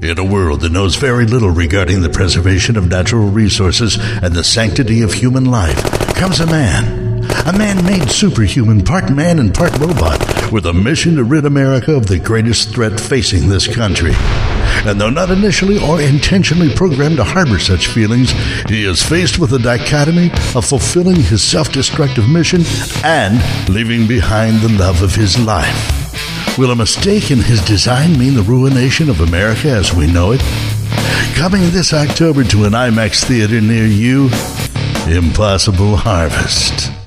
In a world that knows very little regarding the preservation of natural resources and the sanctity of human life, comes a man-made superhuman, part man and part robot, with a mission to rid America of the greatest threat facing this country. And though not initially or intentionally programmed to harbor such feelings, he is faced with the dichotomy of fulfilling his self-destructive mission and leaving behind the love of his life. Will a mistake in his design mean the ruination of America as we know it? Coming this October to an IMAX theater near you, Impossible Harvest.